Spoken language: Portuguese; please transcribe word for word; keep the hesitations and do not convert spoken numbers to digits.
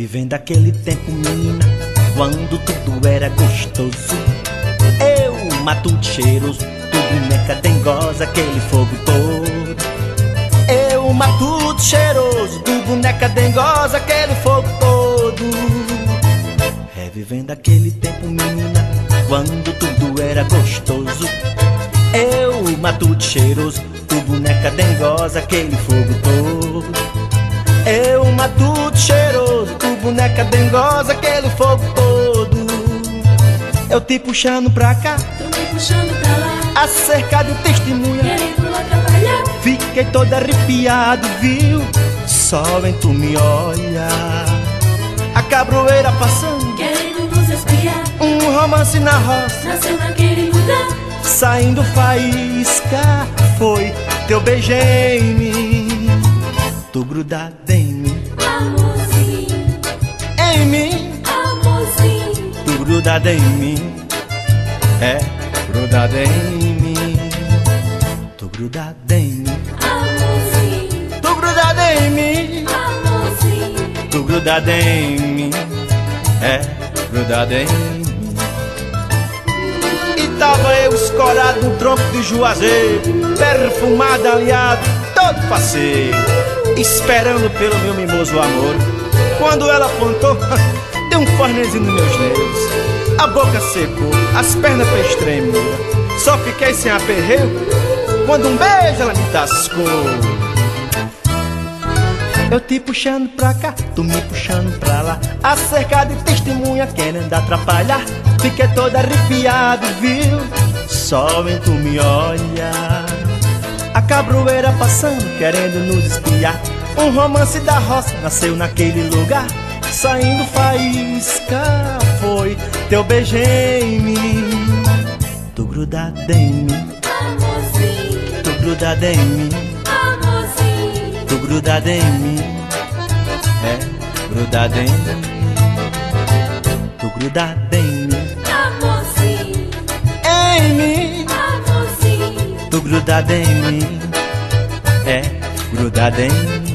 Revivendo aquele tempo, menina, quando tudo era gostoso. Eu, matuto cheiroso, tu boneca dengosa, aquele fogo todo. Eu, matuto cheiroso, tu boneca dengosa, aquele fogo todo. Revivendo aquele tempo, menina, quando tudo era gostoso. Eu, matuto cheiroso, tu boneca dengosa, aquele fogo todo. Eu, matuto cheiroso, tu boneca dengosa, aquele fogo todo. Eu te puxando pra cá, tô me puxando pra lá, acerca de testemunha, querendo lá trabalhar. Fiquei todo arrepiado, viu? Só em tu me olha. A cabroeira passando, Querendo nos espiar, um romance na roça, nasceu naquele lugar. saindo faísca, foi teu beijo em mim. Tu grudada em mim, Amorzinho, em mim. amorzinho, Tu grudada em mim, é, grudada em mim. Tu grudada em mim, amorzinho, tu grudada em mim. amorzinho. Tu grudada em mim, é, grudada em mim. E tava eu escorado no tronco de juazeiro, perfumado, aliado, todo faceiro, esperando pelo meu mimoso amor. Quando ela apontou, deu um fornezinho nos meus dedos. A boca secou, as pernas fez tremor. Só fiquei sem aperreio quando um beijo ela me tascou. Eu te puxando pra cá, tu me puxando pra lá, acerca de testemunha, querendo atrapalhar. Fiquei todo arrepiado, viu? Só em tu me olha. A cabroeira passando, querendo nos espiar. Um romance da roça nasceu naquele lugar, saindo faísca, foi teu beijo em mim. Tu grudada em mim, Amorzinho, tu grudada em mim. amorzinho, Tu grudada em mim, é, grudada em mim. Tu grudada em mim, amorzinho, em mim. amorzinho. Tu grudada em mim, é, grudada em mim.